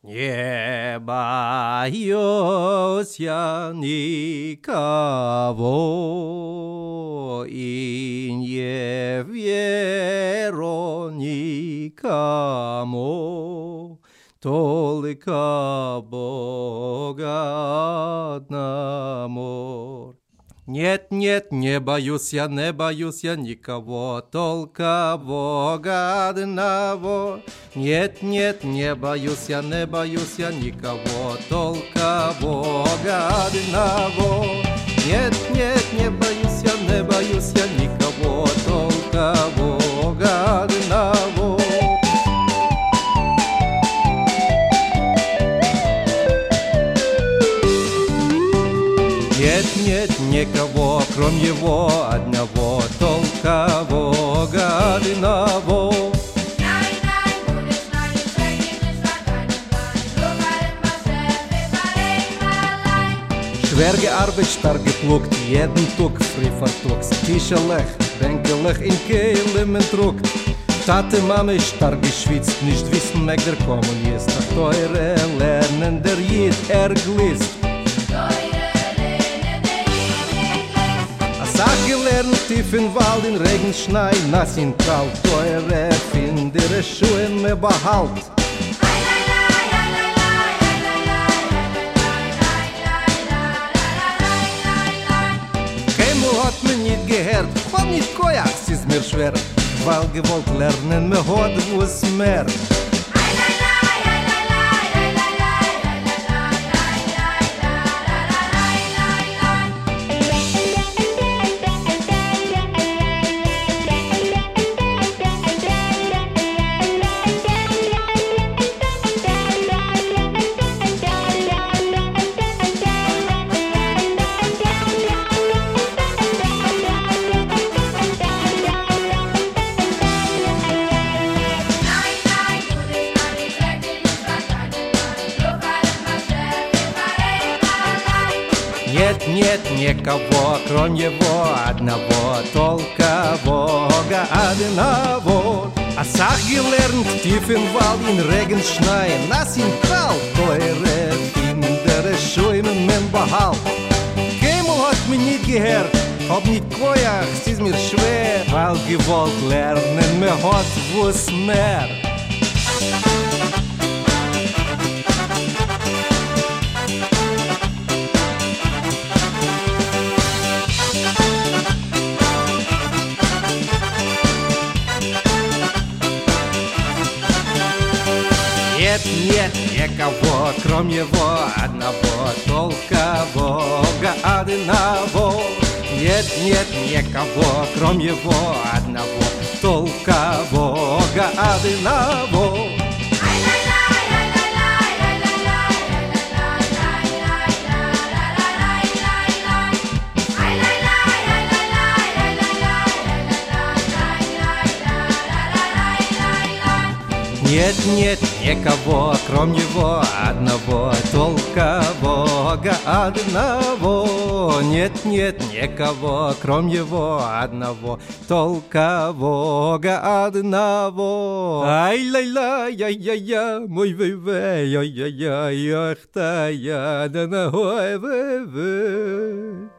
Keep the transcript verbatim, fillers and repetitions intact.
Не боюсь я никого и не верю никому, только Бога одному. Нет, нет, не боюсь я, не боюсь я никого, только Бога одного. Нет, нет, не боюсь я, не боюсь я никого, только Бога одного. Нет, нет, не боюсь я, не боюсь я никого, только Бога одного. Нет, нет, никого, кроме его одного, только Бога одного. Schwer gearbeitet, stark geplugt, jeden Tag früh vertuckt. Tischelech, Bänkelech in Kehlem entdruckt. Tate, Mama, stark geschwitzt, nicht wissen mag der Kommunist. Ach, teure lernen der Jid erglist. Sag gelernt, tief in Wald, in Regen, Schnee, nass in kalt, teure Findere Schuhe me behalt. Keinmal hat mir nicht gehört, hab nicht Kojak, es ist mir schwer, weil gewollt lernen, mir hat wuss mehr. Нет, нет, никого, кроме его одного, только Бога одного. А сах gelernt, tief im Wald, in Regen, Schnee, nass in kalt, teure Findere Schuhe me behalt. Keinmal hat mich nicht gehört, hab nicht Kojak, es ist mir schwer, weil gewollt lernen, mir hat wuss mehr. Нет, нет, никого, кроме его одного, только Бога одного. Нет, нет, никого, кроме его одного, только Бога одного. Нет, нет, никого, кроме него одного, только Бога одного. Нет, нет, никого, кроме его одного, только Бога одного. Ай-ля-ля, я-я-я, мой ве-ве, я-я-я, ах-та-я, да-на-ой, ве-ве.